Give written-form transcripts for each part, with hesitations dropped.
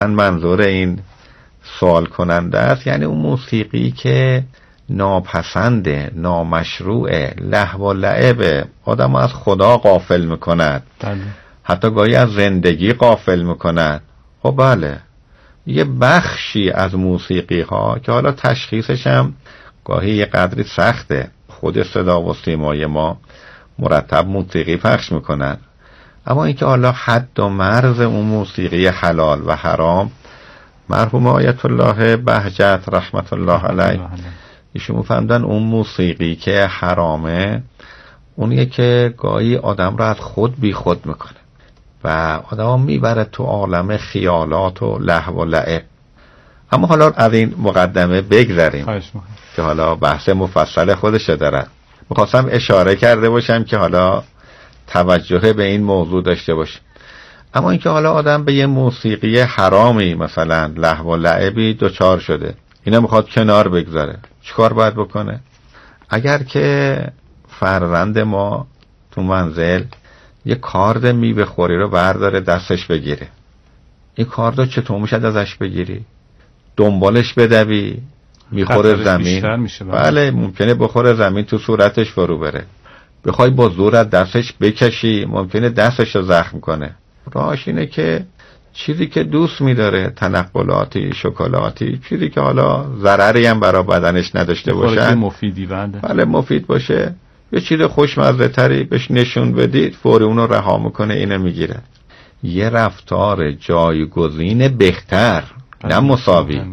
منظور این سوال کننده است، یعنی اون موسیقی که ناپسنده، نامشروعه، لهو و لعبه، آدم از خدا غافل میکند، حتی گاهی از زندگی غافل میکند. خب بله، یه بخشی از موسیقی ها که حالا تشخیصش هم گاهی یه قدری سخته، خود صدا و سیمای ما مرتب موسیقی پخش میکنن، اما اینکه حالا حد و مرز اون موسیقی حلال و حرام، مرحوم آیت الله بهجت رحمت الله علیه ایشون فهمدن اون موسیقی که حرامه اونیه که گاهی آدم را از خود بی خود میکنه و آدم میبره تو عالم خیالات و لهو و لعب. اما حالا از این مقدمه بگذریم که حالا بحث مفصل خودش داره. میخواستم اشاره کرده باشم که حالا توجه به این موضوع داشته باشه. اما اینکه حالا آدم به یه موسیقی حرامی مثلا لهو و لعبی دچار شده، اینا میخواد کنار بگذاره، چیکار باید بکنه؟ اگر که فرزند ما تو منزل یه کارد میوه خوری رو برداره دستش بگیره، این کاردو چطور میشه ازش بگیری؟ دنبالش بدوی، میخوره زمین، بله ممکنه بخوره زمین تو صورتش فرو بره. بخوای با زور از دستش بکشی ممکنه دستش رو زخم کنه. راهش اینه که چیزی که دوست می‌داره، تنقلاتی، شکلاتی، چیزی که حالا ضرری هم برای بدنش نداشته باشه، مفیدی بله مفید باشه، یه چیز خوشمزه تری بهش نشون بدید، فوری اونو رها میکنه، اینو میگیره. یه رفتار جایگزین بهتر، نه مساوی،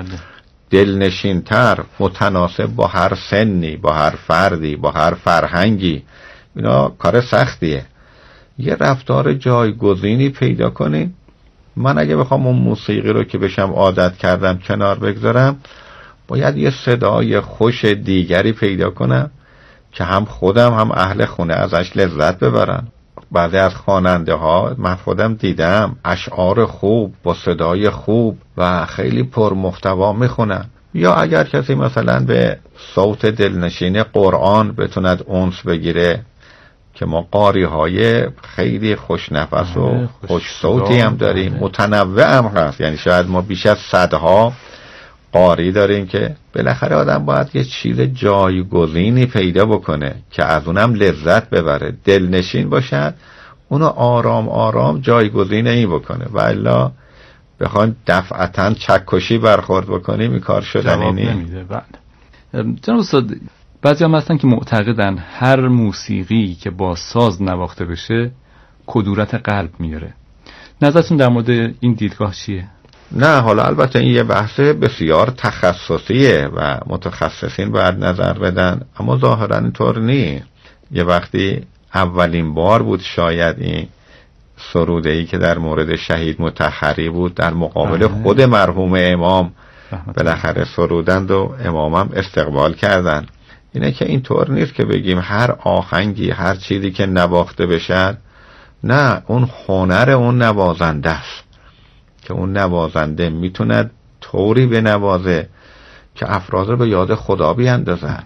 دلنشین تر، متناسب با هر سنی، با هر فردی، با هر فرهنگی، اینا کار سختیه. یه رفتار جایگزینی پیدا کنین. من اگه بخوام اون موسیقی رو که بشم عادت کردم کنار بگذارم، باید یه صدای خوش دیگری پیدا کنم که هم خودم هم اهل خونه ازش لذت ببرن. بعضی از خواننده ها من خودم دیدم اشعار خوب با صدای خوب و خیلی پرمحتوا میخونن. یا اگر کسی مثلا به صوت دلنشین قرآن بتوند انس بگیره، که ما قاری های خیلی خوشنفس و خوش صوتی هم داریم، متنوع هم هست، یعنی شاید ما بیش از 100 قاری داریم که بالاخره آدم باید یه چیز جایگزینی پیدا بکنه که از اونم لذت ببره، دلنشین باشد، اونو آرام آرام جایگزین این بکنه. و الا بخوایم دفعتاً چکشی برخورد بکنیم این کار شدنی نمیده. جناب استاد، بعضی هم هستن که معتقدن هر موسیقی که با ساز نواخته بشه کدورت قلب میاره. نظرتون در مورد این دیدگاه چیه؟ نه، حالا البته این یه بحث بسیار تخصصیه و متخصصین باید نظر بدن، اما ظاهرا اینطور نیست. یه وقتی اولین بار بود شاید این سروده‌ای که در مورد شهید مطهری بود در مقابل خود مرحوم امام بالاخره سرودند و امامم استقبال کردن. اینه که اینطور نیست که بگیم هر آهنگی، هر چیزی که نواخته بشه، نه، اون هنر اون نوازنده است که اون نوازنده میتونه طوری بنوازه که افراد رو به یاد خدا بیاندازه،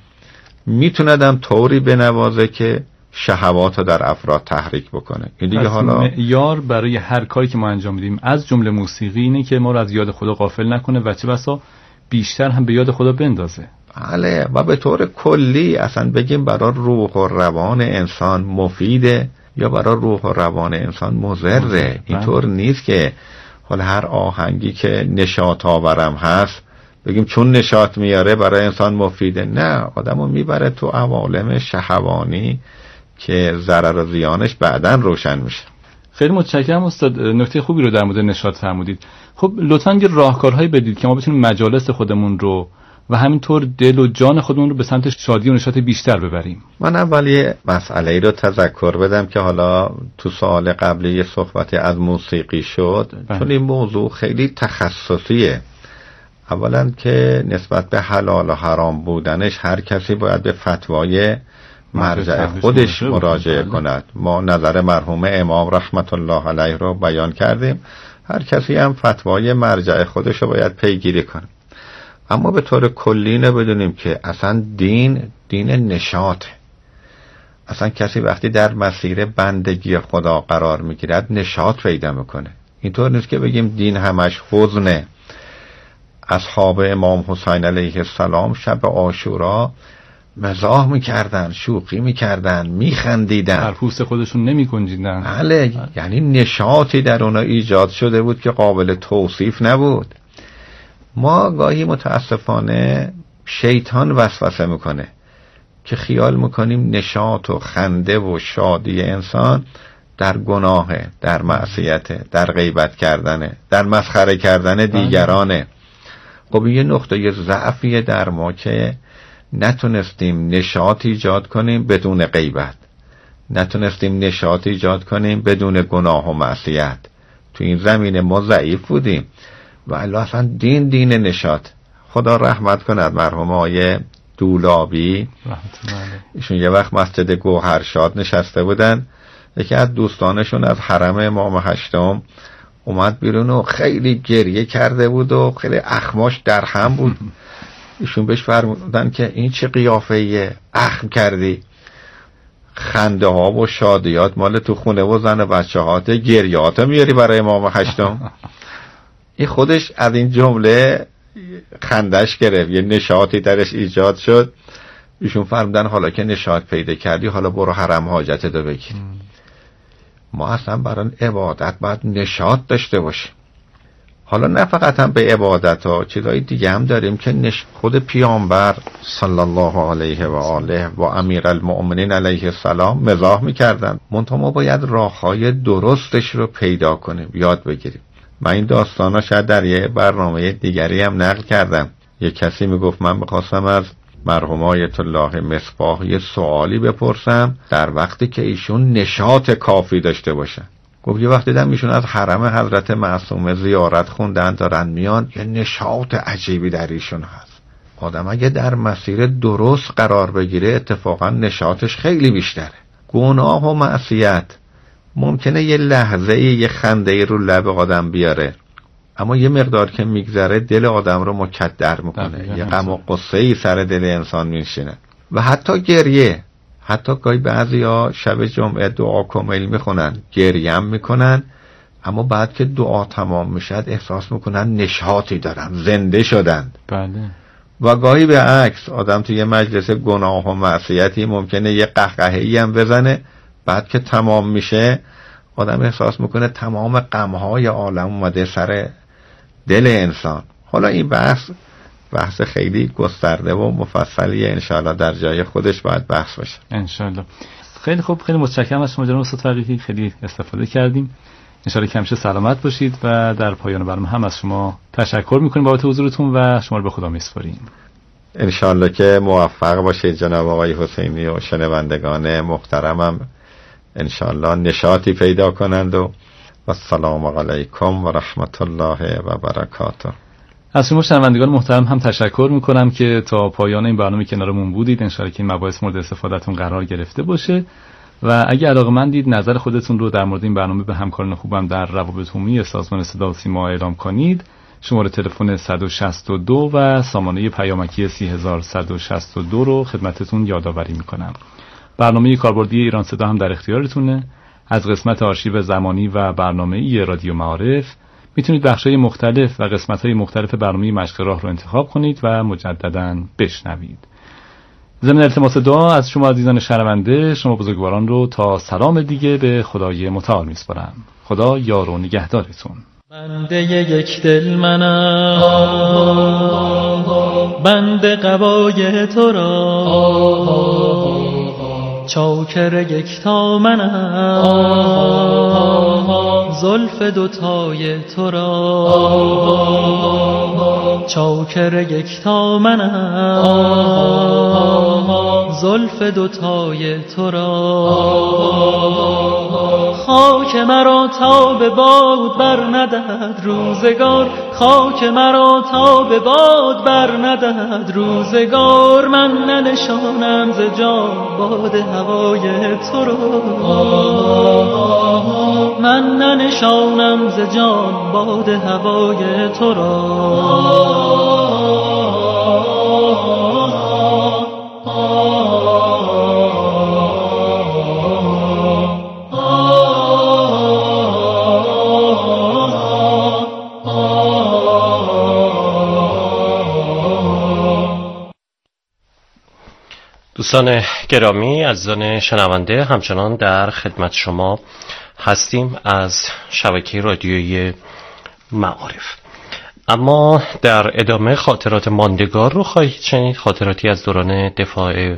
میتونه هم طوری بنوازه که شهوات رو در افراد تحریک بکنه. این دیگه حالا معیار برای هر کاری که ما انجام میدیم از جمله موسیقی اینه که ما رو از یاد خدا غافل نکنه و چه بسا بیشتر هم به یاد خدا بندازه. بله، و به طور کلی اصلا بگیم برای روح و روان انسان مفیده یا برای روح و روان انسان مضره. اینطور نیست که حالا هر آهنگی که نشاط آورم هست بگیم چون نشاط میاره برای انسان مفیده. نه، آدمو میبره تو عوالم شهوانی که ضرر و زیانش بعداً روشن میشه. خیلی متشکرم استاد، نکته خوبی رو در مورد نشاط فرمودید. خب لطفاً یه راهکارهایی بدید که ما بتونیم مجالس خودمون رو و همینطور دل و جان خودمون رو به سمت شادی و نشاط بیشتر ببریم. من اول یه مسئله رو تذکر بدم که حالا تو سوال قبلی یه صحبتی از موسیقی شد، چون این موضوع خیلی تخصصیه. اولا که نسبت به حلال و حرام بودنش هر کسی باید به فتوای مرجع خودش مراجعه کند. ما نظر مرحوم امام رحمت الله علیه رو بیان کردیم، هر کسی هم فتوای مرجع خودش رو باید پیگیری کنه. اما به طور کلی بدونیم که اصلا دین نشاطه. اصلا کسی وقتی در مسیر بندگی خدا قرار میگیرد نشاط پیدا میکنه. اینطور نیست که بگیم دین همش حزنه. اصحاب امام حسین علیه السلام شب عاشورا مزاح میکردن، شوخی میکردن، میخندیدن، در پوست خودشون نمیگنجیدن. بله، یعنی نشاطی در اونا ایجاد شده بود که قابل توصیف نبود. ما گاهی متاسفانه شیطان وسوسه میکنه که خیال میکنیم نشاط و خنده و شادی انسان در گناهه، در معصیته، در غیبت کردنه، در مسخره کردن دیگرانه. خب یه نقطه ضعفیه در ما که نتونستیم نشاط ایجاد کنیم بدون غیبت، نتونستیم نشاط ایجاد کنیم بدون گناه و معصیت. تو این زمینه ما ضعیف بودیم و الله اصلا دین نشاط. خدا رحمت کند مرحوم آقای دولابی، ایشون یه وقت مسجد گوهرشاد نشسته بودن، یکی از دوستانشون از حرم امام هشتم اومد بیرون و خیلی گریه کرده بود و خیلی اخماش در هم بود. ایشون بهش فرمودن که این چه قیافه‌ایه، اخم کردی؟ خنده ها و شادیات مال تو خونه و زن و بچه هات، گریات میاری برای امام هشتم. این خودش از این جمله خندش گرفت، یه نشاطی درش ایجاد شد. ایشون فرمودن حالا که نشاط پیدا کردی حالا برو حرم حاجت دو بگیر. ما اصلا برای عبادت باید نشاط داشته باشیم. حالا نه فقط هم به عبادت ها، چیزای دیگه هم داریم که خود پیامبر صلی الله علیه و آله و امیرالمؤمنین علیه السلام مزاح میکردن. منتها ما باید راههای درستش رو پیدا کنیم، یاد بگیریم. من این داستانا شاید در یه برنامه دیگری هم نقل کردم. یک کسی میگفت من میخواستم از مرحوم آیت الله مصباح یه سوالی بپرسم در وقتی که ایشون نشاط کافی داشته باشن. گفت یه وقت دیدم ایشون از حرم حضرت معصومه زیارت خوندن دارن میان، یه نشاط عجیبی در ایشون هست. آدم اگه در مسیر درست قرار بگیره اتفاقا نشاطش خیلی بیشتره. گناه و معصیت ممکنه یه لحظه یه خنده رو لب آدم بیاره، اما یه مقدار که میگذره دل آدم رو مکدر میکنه، یه غم و غصه‌ای سر دل انسان میشینه. و حتی گریه، حتی گاهی بعضیا شب جمعه دعا کمیل میخونن، گریه هم میکنن، اما بعد که دعا تمام میشد احساس میکنن نشاطی دارن، زنده شدن. بله. و گاهی به عکس، آدم توی یه مجلس گناه و معصیتی ممکنه یه قهقهه‌ای هم بزنه، بعد که تمام میشه آدم احساس میکنه تمام غمهای عالم اومده سر دل انسان. حالا این بحث خیلی گسترده و مفصلیه، انشاءالله در جای خودش باید بحث باشه. انشاءالله. خیلی خوب، خیلی متشکرم از شما جناب استاد فقیهی، خیلی استفاده کردیم. انشاءالله که همیشه سلامت باشید و در پایان برنامه هم از شما تشکر میکنیم بابت حضورتون و شما رو به خدا میسپاریم. انشاءالله که موفق باشید جناب آقای حسینی و شنوندگان محترمم، انشاءالله نشاطی پیدا کنند و السلام علیکم و رحمت الله و برکاته. از شما شنوندگان محترم هم تشکر میکنم که تا پایان این برنامه کنارمون بودید. انشاءالله که این مباحث مورد استفادهتون قرار گرفته باشه و اگه علاقه‌مندید نظر خودتون رو در مورد این برنامه به همکاران خوبم در روابط عمومی سازمان صدا و سیما اعلام کنید. شماره تلفن 162 و سامانه پیامکی 3162 رو خدمتتون یادآوری میکنم. برنامه کاربردی ایران صدا هم در اختیارتونه. از قسمت آرشیو زمانی و برنامه‌ای رادیو معارف میتونید بخش‌های مختلف و قسمت‌های مختلف برنامه مشق راه رو انتخاب کنید و مجدداً بشنوید. ضمن التماس دعا از شما عزیزان شنونده، شما بزرگواران رو تا سلام دیگه به خدای متعال میسپارم. خدا یار و نگهدارتون. بنده یک دل منم، بنده قبای تو را، چاکر یکتا منم، زلف دوتای تو را، چاکر یکتا منم، زلف دوتای تو را. خاک مرا تا به باد بر ندهد روزگار، خاک مرا تا به باد بر ندهد روزگار، من ننشانم ز جا باد هوای تو را، من ننشانم ز جان باد هوای تو را. دوستان گرامی، عزیزان شنونده، همچنان در خدمت شما هستیم از شبکه رادیویی معارف. اما در ادامه خاطرات ماندگار رو خواهید شنید، خاطراتی از دوران دفاع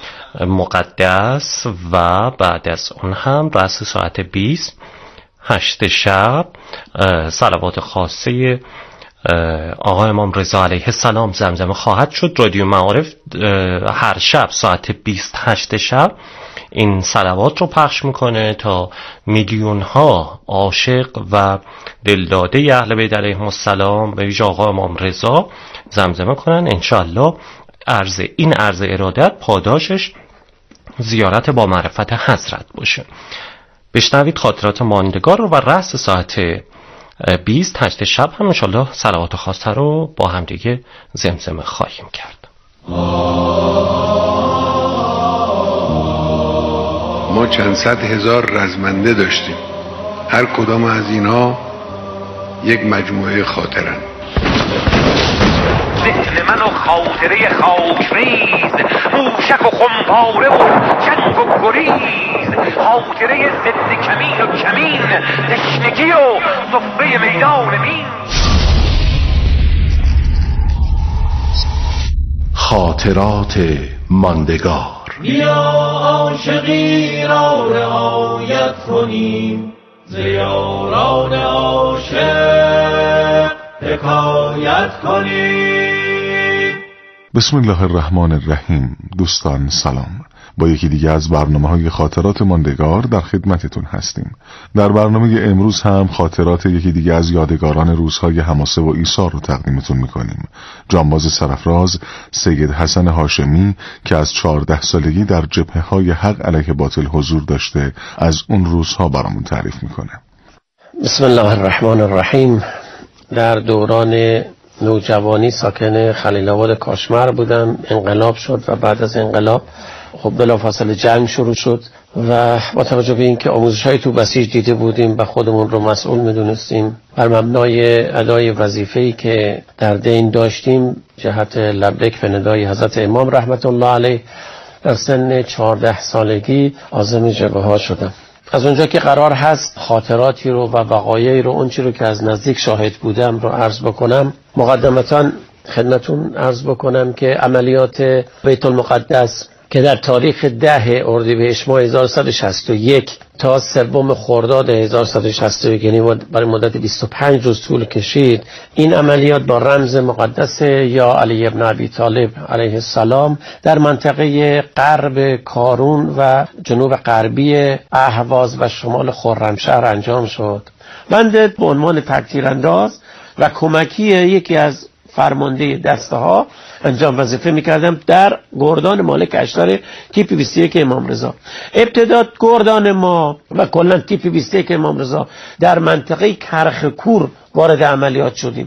مقدس و بعد از اون هم رأس ساعت 20 8 شب صلوات خاصه آقا امام رضا علیه السلام زمزمه خواهد شد. رادیو معارف هر شب ساعت 28 شب این صلوات رو پخش میکنه تا میلیون ها عاشق و دلداده اهل بیت علیهم السلام به ویژه آقا امام رضا زمزمه کنن. انشاءالله این عرض ارادت پاداشش زیارت با معرفت حضرت باشه. بشنوید خاطرات ماندگار رو و رأس ساعت 20 8 شب هم انشاءالله صلوات خاصه رو با هم دیگه زمزمه خواهیم کرد. ما چند صد هزار رزمنده داشتیم، هر کدام از اینها یک مجموعه خاطرن. ذهن من و خاطره خاکریز، موشک و خمپاره و جنگ و گریز، خاطره ضد کمین و کمین، تشنگی و صفه میدان مین. خاطرات ماندگار. بیا عاشقی را رعایت کنیم، ز یاران عاشق حکایت کنیم. بسم الله الرحمن الرحیم. دوستان سلام، با یکی دیگه از برنامه‌های خاطرات ماندگار در خدمتتون هستیم. در برنامه امروز هم خاطرات یکی دیگه از یادگاران روزهای حماسه و ایثار رو تقدیمتون میکنیم. جانباز سرفراز سید حسن هاشمی که از 14 سالگی در جبهه‌های حق علیه باطل حضور داشته از اون روزها برامون تعریف میکنه. بسم الله الرحمن الرحیم. در دوران نوجوانی ساکن خلیل آباد کاشمر بودم. انقلاب شد و بعد از انقلاب خب بلافاصله جنگ شروع شد و با توجه به اینکه آموزش‌های تو بسیج دیده بودیم و خودمون رو مسئول می‌دونستیم، بر مبنای ادای وظیفه‌ای که در دین داشتیم جهت لبیک به ندای حضرت امام رحمت الله علیه در سن 14 سالگی عازم جبهه‌ها شدم. از اونجا که قرار هست خاطراتی رو و وقایعی رو، اون چی رو که از نزدیک شاهد بودم رو عرض بکنم، مقدمتاً خدمتون عرض بکنم که عملیات بیت المقدس که در تاریخ 10 اردیبهشت ماه 1161 تا 3 خرداد 1161 یعنی برای مدت 25 روز طول کشید، این عملیات با رمز مقدس یا علی ابن ابی طالب علیه السلام در منطقه غرب کارون و جنوب غربی اهواز و شمال خرمشهر انجام شد. بنده به عنوان تکتیرانداز و کمکی یکی از فرمانده دسته ها انجام وظیفه میکردم در گردان مالک اشتر تیپ 21 امام رضا. ابتدا گردان ما و کلا تیپ 21 امام رضا در منطقه کرخکور وارد عملیات شدیم.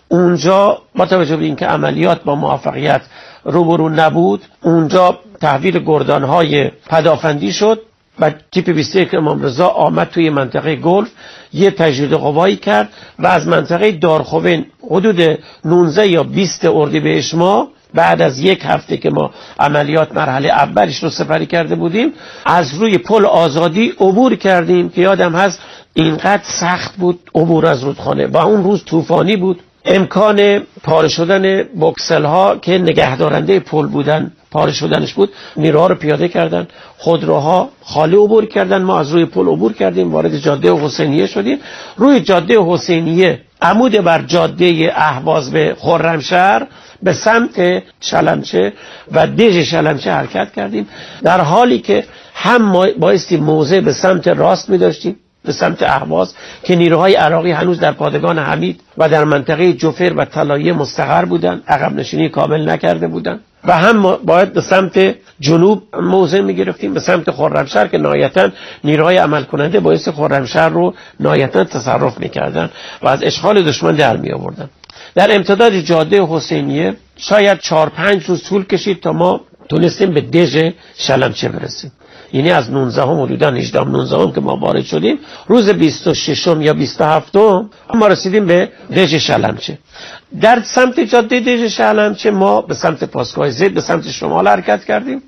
اونجا با توجه به اینکه عملیات با موفقیت روبرو نبود، اونجا تحویل گردانهای پدافندی شد و تیپ 21 امام رضا آمد توی منطقه گلف یه تجدید قوایی کرد و از منطقه دارخوین حدود 19 یا 20 اردیبهشت ماه بعد از یک هفته که ما عملیات مرحله اولش رو سپری کرده بودیم، از روی پل آزادی عبور کردیم که یادم هست اینقدر سخت بود عبور از رودخانه و اون روز طوفانی بود. امکان پاره شدن بوکسل ها که نگهدارنده پل بودن پاره شدنش بود، نیروها رو پیاده کردن، خودروها خالی عبور کردن. ما از روی پل عبور کردیم، وارد جاده حسینیه شدیم. روی جاده حسینیه عمود بر جاده اهواز به خرمشهر به سمت شلمچه و دژ شلمچه حرکت کردیم، در حالی که هم ما بایستی موضع به سمت راست می داشتیم به سمت اهواز که نیروهای عراقی هنوز در پادگان حمید و در منطقه جفر و طلایه مستقر بودند، عقب نشینی کامل نکرده بودند، و هم باید به سمت جنوب موضع می گرفتیم به سمت خرمشهر که نهایتاً نیروهای عمل کننده باعث خرمشهر رو نهایتاً تصرف می کردن و از اشغال دشمن در می آوردن. در امتداد جاده حسینیه شاید 4-5 روز طول کشید تا ما تونستیم به دژ شلمچه برسیم. یعنی از 19 حدودا 18 که ما وارد شدیم، روز 26 یا 27 ما رسیدیم به دژ شلمچه. در سمت جاده دژ شلمچه ما به سمت پاسگاه زید به سمت شمال حرکت کردیم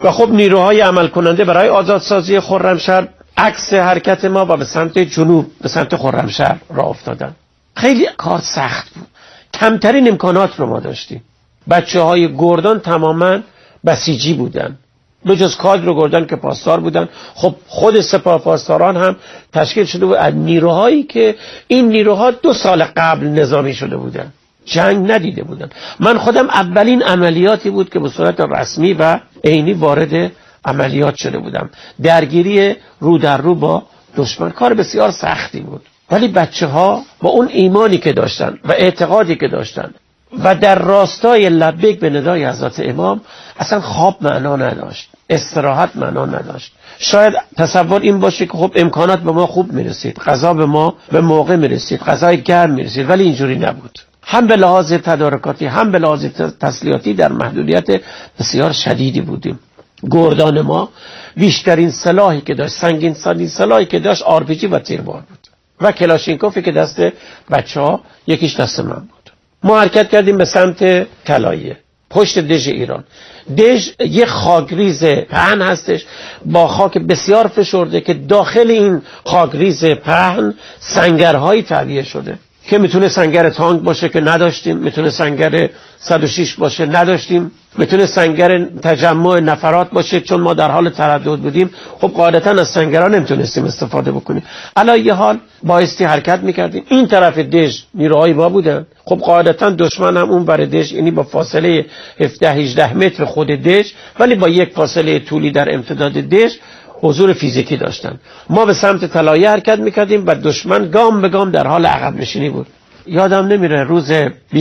و خب نیروهای عمل کننده برای آزادسازی خرمشهر عکس حرکت ما و به سمت جنوب به سمت خرمشهر راه افتادن. خیلی کار سخت بود. کمترین امکانات رو ما داشتیم. بچه‌های گردان تماما بسیجی بودن، به جز کادر گردان که پاسدار بودن. خب خود سپاه پاسداران هم تشکیل شده بود از نیروهایی که این نیروها 2 سال قبل نظامی شده بودن، جنگ ندیده بودن. من خودم اولین عملیاتی بود که به صورت رسمی و عینی وارد عملیات شده بودم. درگیری رو در رو با دشمن کار بسیار سختی بود، ولی بچه‌ها با اون ایمانی که داشتن و اعتقادی که داشتن و در راستای لبیک به ندای حضرت امام اصلا خواب معنا نداشت، استراحت معنا نداشت. شاید تصور این باشه که خب امکانات به ما خوب میرسید، غذا به ما به موقع میرسید، غذای گرم میرسید، ولی اینجوری نبود. هم به لحاظ تدارکاتی هم به لحاظ تسلیحاتی در محدودیت بسیار شدیدی بودیم. گردان ما بیشترین سلاحی که داشت، سنگین سلاحی که داشت آرپیجی و تیربار بود و کلاشینکوفی که دست بچه‌ها یکیش دست من بود. ما حرکت کردیم به سمت طلایه، پشت دژ ایران. دژ یه خاکریز پهن هستش با خاک بسیار فشرده که داخل این خاکریز پهن سنگرهایی تعبیه شده که میتونه سنگر تانک باشه که نداشتیم، میتونه سنگر 106 باشه نداشتیم، میتونه سنگر تجمع نفرات باشه چون ما در حال تردد بودیم. خب قاعدتا از سنگرها نمیتونستیم استفاده بکنیم. علی یه حال بایستی حرکت میکردیم. این طرف دژ نیروهای ما بودن، خب قاعدتا دشمن هم اون بر دژ، یعنی با فاصله 17-18 متر خود دژ ولی با یک فاصله طولی در امتداد دژ حضور فیزیکی داشتن. ما به سمت طلایه حرکت میکردیم و دشمن گام به گام در حال عقب نشینی بود. یادم نمیره روز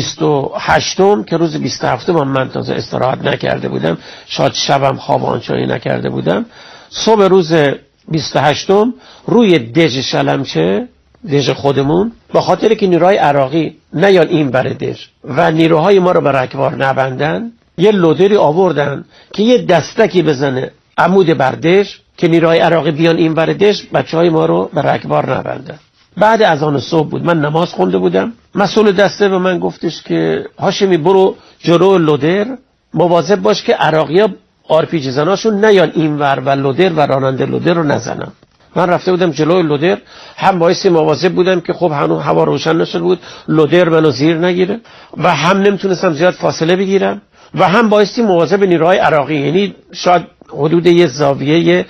28م که روز 27م من تازه استراحت نکرده بودم، شاید شبم خواب آنچنانی نکرده بودم. صبح روز 28م روی دژ شلمچه، دژ خودمون، با خاطر که نیروهای عراقی نیان این بر دژ و نیروهای ما رو به رکوار نبندن، یه لودری آوردن که یه دستکی بزنه عمود بر دژ که نیروهای عراقی بیان این ور دژ بچهای ما رو به رکوار نبندن. بعد از آن صبح بود، من نماز خونده بودم. مسئول دسته به من گفتش که هاشمی برو جلو لودر، مواظب باش که عراقی‌ها آرپیجی زناشون نیان این ور و لودر و راننده لودر رو نزنن. من رفته بودم جلوی لودر، هم باعث مواظب بودم که خب هنوز هوا روشن نشده بود لودر منو زیر نگیره و هم نمیتونستم زیاد فاصله بگیرم و هم بایستی مواظب نیروهای عراقی، یعنی شاید حدود یه زاویه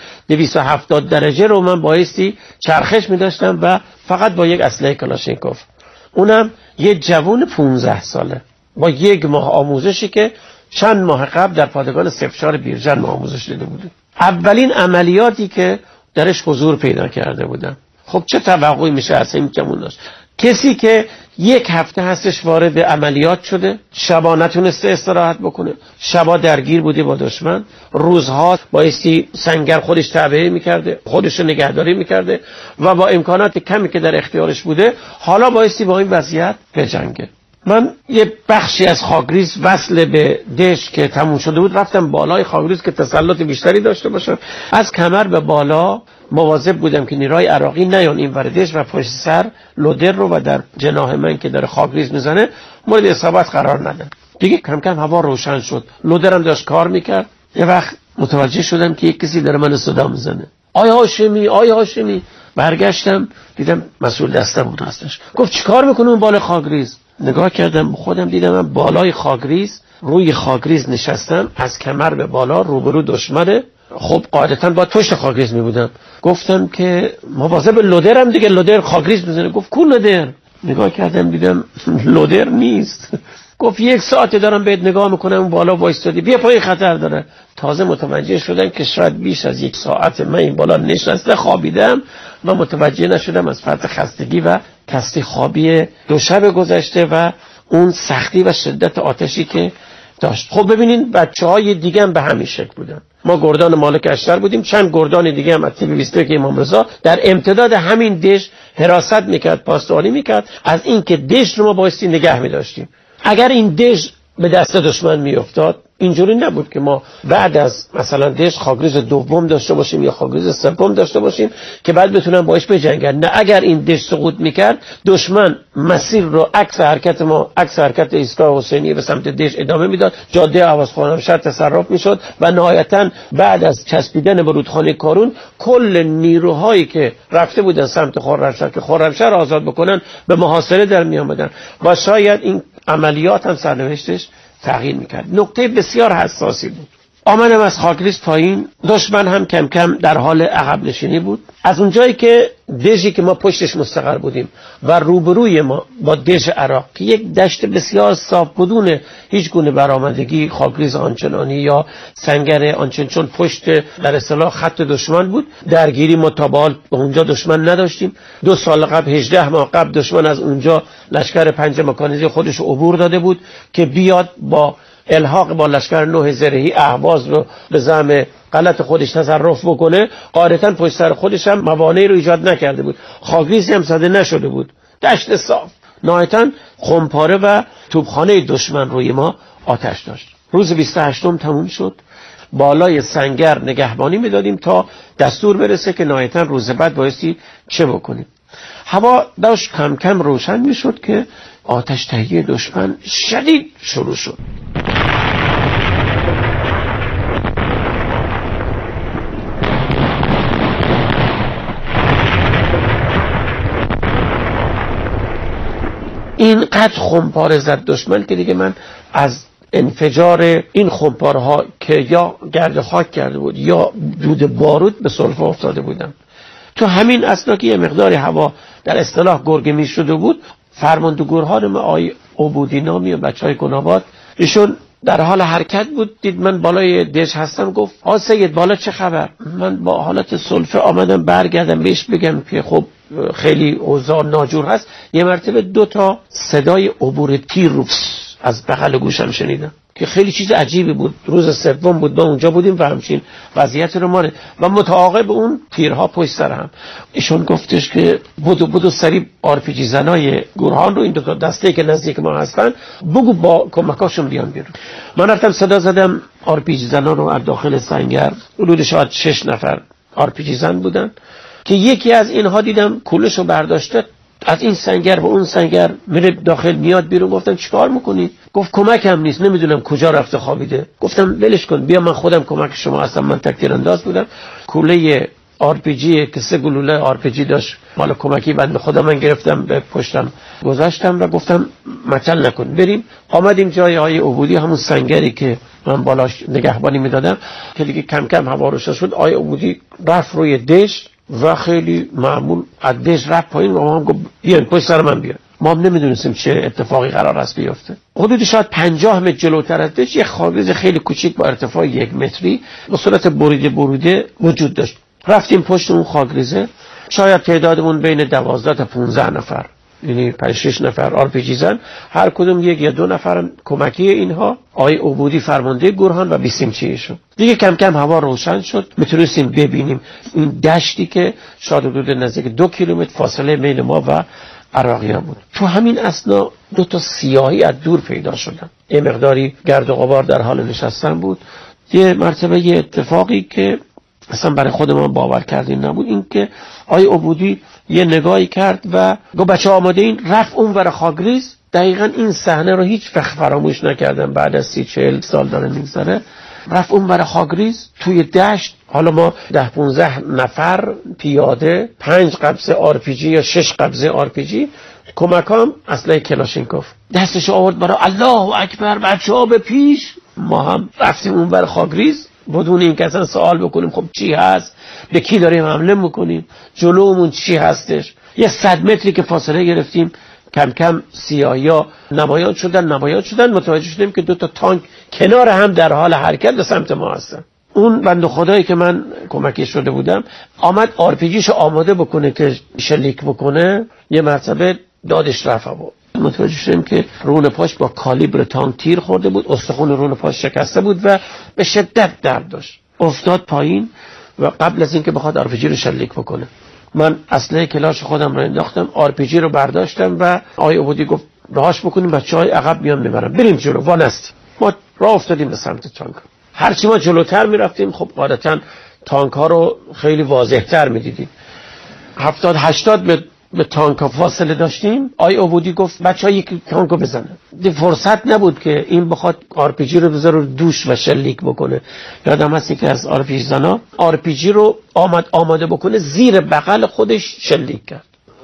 270 درجه رو من بایستی چرخش می داشتم و فقط با یک اسلحه کلاشینکوف، اونم یه جوان 15 ساله با 1 ماه آموزشی که چند ماه قبل در پادگان سفشار بیرجن ما آموزش دیده بودیم. اولین عملیاتی که درش حضور پیدا کرده بودم. خب چه توقعی میشه از این جوان داشت؟ کسی که 1 هفته هستش وارد عملیات شده، شبا نتونسته استراحت بکنه، شبا درگیر بوده با دشمن، روزها بایستی سنگر خودش تعبیه میکرده، خودش نگهداری میکرده و با امکانات کمی که در اختیارش بوده حالا بایستی با این وضعیت بجنگه. من یه بخشی از خاکریز وصل به دژ که تموم شده بود رفتم بالای خاکریز که تسلط بیشتری داشته باشم. از کمر به بالا مواظب بودم که نیروهای عراقی نیان این ور دژ و پشت سر لودر رو و در جناح من که داره خاکریز میزنه مورد اصابت قرار ندن. دیگه کم کم هوا روشن شد، لودرم داشت کار میکرد. یه وقت متوجه شدم که یک کسی داره من صدا میزنه، آیا هاشمی، آیا هاشمی. برگشتم دیدم مسئول دسته بود هستش. گفت چیکار میکنه اون بالا خاکریز؟ نگاه کردم خودم دیدم من بالای خاکریز، روی خاکریز نشستم، از کمر به بالا روبرو دشمنه. خب قاعدتا باید پشت خاکریز می بودم. گفتم که مواظب لودرم دیگه، لودر خاکریز میزنه. گفت کو لودر؟ نگاه کردم دیدم لودر نیست. گفت 1 ساعت دارم بهت نگاه میکنم اون بالا وایستادی، بیا پایین خطر داره. تازه متوجه شدم که شاید بیش از 1 ساعت من این بالا نشسته خوابیدم و متوجه نشدم از فرط خستگی و کستی خوابی 2 شب گذشته و اون سختی و شدت آتشی که داشت. خب ببینین بچه‌های دیگه هم به همین شکل بودن. ما گردان مالک اشتر بودیم، چند گردان دیگه هم از تیپ 21 امام رضا در امتداد همین دژ حراست میکرد، پاسداری میکرد از این که دژ رو ما بایستی نگه میداشتیم. اگر این دژ به دست دشمن میافتاد. اینجوری نبود که ما بعد از مثلا دشت خاکریز دوم داشته باشیم یا خاکریز سوم داشته باشیم که بعد بتونن باش بجنگن. نه، اگر این دشت سقوط میکرد دشمن مسیر رو عکس حرکت ما، عکس حرکت ایستگاه حسینی به سمت دشت ادامه میداد، جاده عوض خرمشهر تصرف میشد و نهایتا بعد از چسبیدن به رودخانه کارون کل نیروهایی که رفته بودن سمت خرمشهر که خرمشهر آزاد بکنن به محاصره در می آمدن و شاید این عملیات هم سرنوشتش تغییر میکرد. نکته بسیار حساسی بود. آمدم از خاکریز پایین، دشمن هم کم کم در حال عقب نشینی بود. از اونجایی که دژی که ما پشتش مستقر بودیم و روبروی ما با دژ عراق که یک دشت بسیار صاف بدون هیچ گونه برآمدگی، خاکریز آنچنانی یا سنگر آنچنان، چون پشت در اصطلاح خط دشمن بود، درگیری ما تا به حال اونجا دشمن نداشتیم. 2 سال قبل 18 ماه قبل دشمن از اونجا لشکر 5 مکانیزه خودش عبور داده بود که بیاد با الحاق با لشکر 9 زرهی اهواز رو به زعم غلط خودش تصرف بکنه. قاعدتاً پشت سر خودش هم موانعی رو ایجاد نکرده بود، خاکریزی هم زده نشده بود، دشت صاف. نهایتاً خمپاره و توپخانه دشمن روی ما آتش داشت. روز 28م تموم شد. بالای سنگر نگهبانی میدادیم تا دستور برسه که نهایتاً روز بعد بایستی چه بکنیم. هوا داشت کم کم روشن میشد که آتش تهیه دشمن شدید شروع شد. اینقدر خمپاره زد دشمن که دیگه من از انفجار این خمپارها که یا گرد خاک کرده بود یا دود بارود به سلفه افتاده بودم. تو همین اثنا که یه مقدار هوا در اصطلاح گرگمی شده بود، فرماندهگوران ما آقای عبودی نامی و بچهای گناباد، ایشون در حال حرکت بود، دید من بالای دژ هستم، گفت آقا سید بالا چه خبر؟ من با حالت سلفه آمدم برگردم بهش بگم که خب خیلی اوضاع ناجور هست. یه مرتبه 2 تا صدای عبور تیر رو از بغل گوشم شنیدم که خیلی چیز عجیبی بود. روز سوم بود ما اونجا بودیم و همچین وضعیت رو ماره و متعاقب اون تیرها پشت سر هم. ایشون گفتش که بدو سریع آرپیجی زنای گورهان رو، این 2 تا دسته که نزدیک ما هستن، بگو با کمکاشون بیان بیرون. من رفتم صدا زدم آرپیجی زنان رو از داخل سنگر، حدود شاید 6 نفر آرپیجی زن بودن که یکی از اینها دیدم کولش رو برداشته از این سنگر و اون سنگر میره داخل میاد بیرون. گفتم چیکار میکنی؟ گفت کمکم نیست، نمیدونم کجا رفته خوابیده. گفتم ولش کن، بیا من خودم کمک شما هستم. من تکتیر انداز بودم، کوله آرپیجی که 3 گلوله آرپیجی داشت مال کمکی بنده خدا من گرفتم به پشتم گذاشتم و گفتم مچل نکن بریم. آمدیم جای آقای عبودی، همون سنگری که من بالاش نگهبانی میدادم که دیگه کم کم هوا روشن شد. آقای عبودی رفت روی دشت و خیلی معمول از دژ رفت پایین و ما هم گفت بیان پشت سر من بیان. ما هم نمیدونستیم چه اتفاقی قرار است بیفته. حدود شاید 50 متر جلوتر از دژ یک خاکریز خیلی کوچیک با ارتفاع 1 متری به صورت بریده وجود داشت. رفتیم پشت اون خاکریزه، شاید تعدادمون بین 12 تا 15 نفر، یعنی 5-6 نفر آرپیجی زن، هر کدوم 1 یا 2 نفر کمکی اینها، آقای عبودی فرمانده گورهان و بیسیمچیشون. دیگه کم کم هوا روشن شد، میتونستیم ببینیم این دشتی که شاید حدود نزدیک 2 کیلومتر فاصله بین ما و عراقیان بود. تو همین اثنا 2 تا سیاهی از دور پیدا شدن، یه مقداری گرد و غبار در حال نشستن بود. یه مرتبه یه اتفاقی که اصلا برای خود ما باور کردیم نبود، این که آقای عبودی یه نگاهی کرد و گفت بچه آماده این، رفت اون ور خاکریز. دقیقاً این صحنه رو هیچ وقت فراموش نکردم، بعد از 30-40 سال داره میگذره. رفت اون ور خاکریز توی دشت، حالا ما 10-15 نفر پیاده، 5 قبضه آرپیجی یا 6 قبضه آرپیجی، کمکام اسلحه کلاشینکوف، دستش آورد برای الله اکبر بچه‌ها به پیش. ما هم رفتیم اون ور خاکریز بدون این که اصلا سوال بکنیم خب چی هست، به کی داریم حمله میکنیم، جلومون چی هستش. یه 100 متری که فاصله گرفتیم، کم کم سیاهیا نمایان شدن، متوجه شدیم که 2 تا تانک کنار هم در حال حرکت به سمت ما هستن. اون بنده خدایی که من کمکی شده بودم آمد آرپیجیشو آماده بکنه که شلیک بکنه، یه مرتبه دادش رفت بود. متوجه شدیم که رون پاش با کالیبر تانک تیر خورده بود، استخوان رون پاش شکسته بود و به شدت درد داشت. افتاد پایین و قبل از اینکه بخواد آرپیجی رو شلیک بکنه، من اسلحه کلاش خودم رو انداختم، آرپیجی رو برداشتم و آقای عبودی گفت راهش بکنیم، بچه‌های عقب میان میبرن، بریم جلو وانستیم. ما راه افتادیم به سمت تانک. هرچی ما جلوتر میرفتیم خب قاعدتاً تانک ها رو خیلی واضح‌تر میدیدیم. 70-80 به تانک فاصله داشتیم. آی عبودی گفت بچه‌ها یک تانکو بزنن. فرصت نبود که این بخواد RPG رو بذاره رو دوش و شلیک بکنه. یادم هست که از RPG زنا RPG رو آماده بکنه زیر بغل خودش شلیک کرد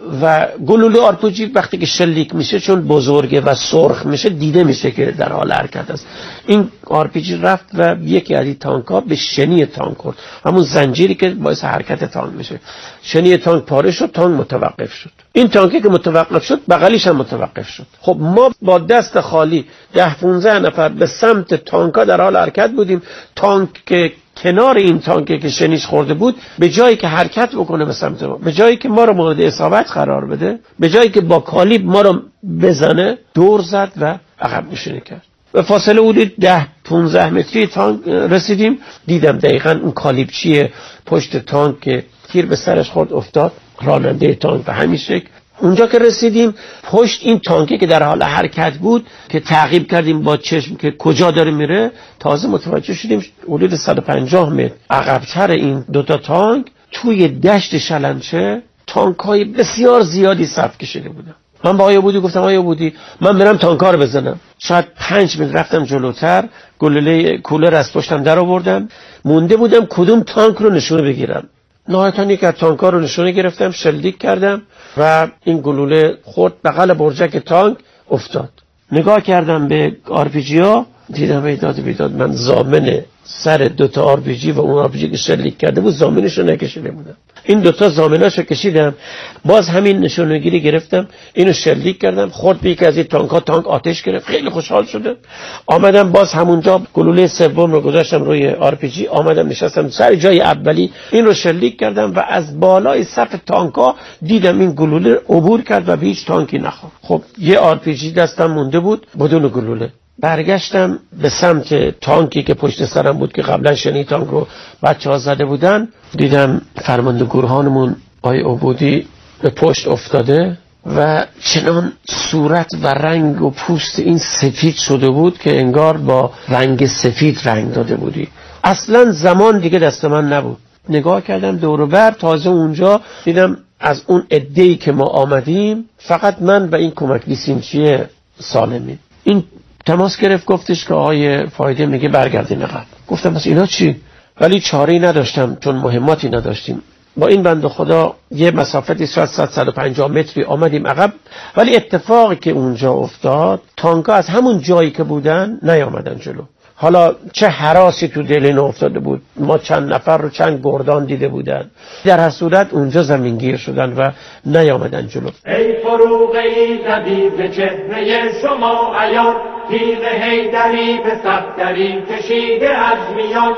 و گلوله RPG وقتی که شلیک میشه چون بزرگه و سرخ میشه دیده میشه که در حال حرکت است. این RPG رفت و یکی از این تانک‌ها به شنی تانک خورد، همون زنجیری که باعث حرکت تانک میشه. شنی تانک پاره شد، تانک متوقف شد. این تانکی که متوقف شد بغلیش هم متوقف شد. خب ما با دست خالی 10-15 نفر به سمت تانک‌ها در حال حرکت بودیم. تانک که کنار این تانکی که شنیش خورده بود به جایی که حرکت بکنه به سمت ما، به جایی که ما رو مورد اصابت قرار بده، به جایی که با کالیب ما رو بزنه، دور زد و عقب نشینی کرد. به فاصله حدود 10-15 متری تانک رسیدیم. دیدم دقیقاً اون کالیبچی پشت تانک که تیر به سرش خورد افتاد، راننده تانک به همین شکل. اونجا که رسیدیم پشت این تانکی که در حال حرکت بود که تعقیب کردیم با چشم که کجا داره میره، تازه متوجه شدیم حدود 150 متر عقب‌تر این دوتا تانک توی دشت شلنچه تانک‌های بسیار زیادی صف کشیده بودن. من با آقای عبودی گفتم آقای عبودی من برم تانک‌ها رو بزنم. شاید 5 متر رفتم جلوتر، گلوله کولر از پشتم در آوردم، مونده بودم کدوم تانک رو نشونه بگیرم. نهایتاً یک از تانک‌ها رو نشونه گرفتم، شلیک کردم و این گلوله خورد بغل برجک تانک افتاد. نگاه کردم به آرپیجی‌ها، دیدم بیداد من ضامن سر دوتا آرپیجی و اون آرپیجی که شلیک کرده بود ضامنش رو نکشیده بودم. این دوتا ضامنش رو کشیدم، باز همین نشونگیری گرفتم، اینو شلیک کردم، خورد به یکی از این تانک‌ها، تانک آتش گرفت، خیلی خوشحال شدم. آمدم باز همونجا گلوله سوم رو گذاشتم روی آرپیجی، آمدم نشستم سر جای اولی، این رو شلیک کردم و از بالای صف تانک‌ها دیدم این گلوله عبور کرد و به هیچ تانکی نخورد. خب یه آرپیجی دستم مونده بود بدون گلوله. برگشتم به سمت تانکی که پشت سرم بود که قبلا شنی تانک رو بچه‌ها زده بودن. دیدم فرمانده گروهانمون آقای عبودی به پشت افتاده و چنان صورت و رنگ و پوست این سفید شده بود که انگار با رنگ سفید رنگ داده بودی. اصلا زمان دیگه دست من نبود. نگاه کردم دور و بر، تازه اونجا دیدم از اون عده‌ای که ما آمدیم فقط من و این کمک لیسینچی سالمی. این تماس گرفت، گفتش که آقای فایده میگه برگردین عقب. گفتم بس اینا چی؟ ولی چاره‌ای نداشتم چون مهماتی نداشتیم. با این بنده خدا یه مسافتی 150 متری آمدیم عقب، ولی اتفاقی که اونجا افتاد تانک‌ها از همون جایی که بودن نیامدن جلو. حالا چه هراسی تو دل اینا افتاده بود، ما چند نفر رو چند گردان دیده بودن، در هر صورت اونجا زمینگیر شدن و نیامدن جلو. ای فروغی زدی به چهره شما عیان، تیغ حیدری به صفدری کشیده از میان،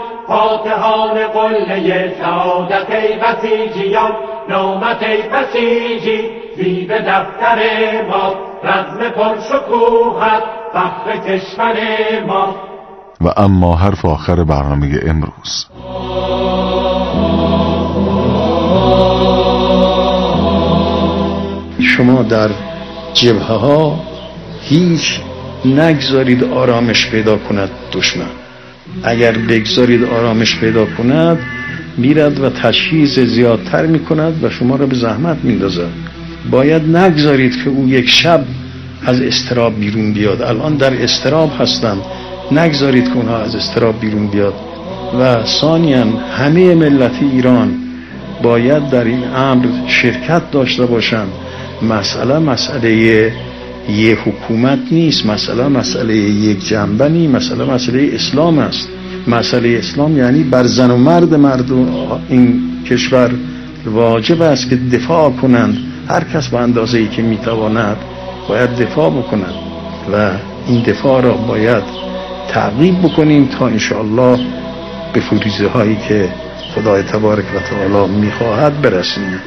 فاتحان قله سعادت ای بسیجیان، نامت ای بسیجی زیب دفتر ما، رزم پرشکوهت فخر کشور ما. و اما حرف آخر برنامه امروز. شما در جبهه ها هیچ نگذارید آرامش پیدا کند دشمن. اگر بگذارید آرامش پیدا کند میرد و تشخیص زیادتر میکند و شما را به زحمت میندازد. باید نگذارید که او یک شب از اضطراب بیرون بیاد. الان در اضطراب هستند، نگذارید که اونها از اضطراب بیرون بیاد. و ثانیاً همه ملت ایران باید در این امر شرکت داشته باشند. مسئله یه حکومت نیست، مسئله یک جنبه نیست، مسئله اسلام است. مسئله اسلام یعنی بر زن و مرد مردم این کشور واجب است که دفاع کنند. هر کس به اندازه‌ای که میتواند باید دفاع بکنند و این دفاع را باید تعقیب بکنیم تا انشاءالله به فریضه هایی که خدای تبارک و تعالی میخواهد برسیم.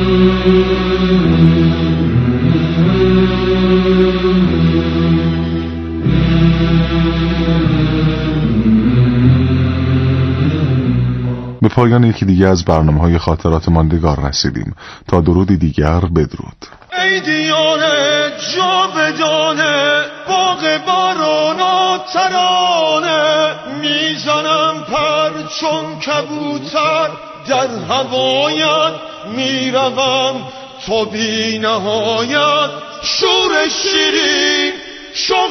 به پایان یکی دیگه از برنامه‌های خاطرات ماندگار رسیدیم. تا درودی دیگر بدرود. ای دیانت جاودانه باغ بارانا ترانه میزنم پر چون کبوتر در هوایت میروم تا بی نهایت شور شیرین شوق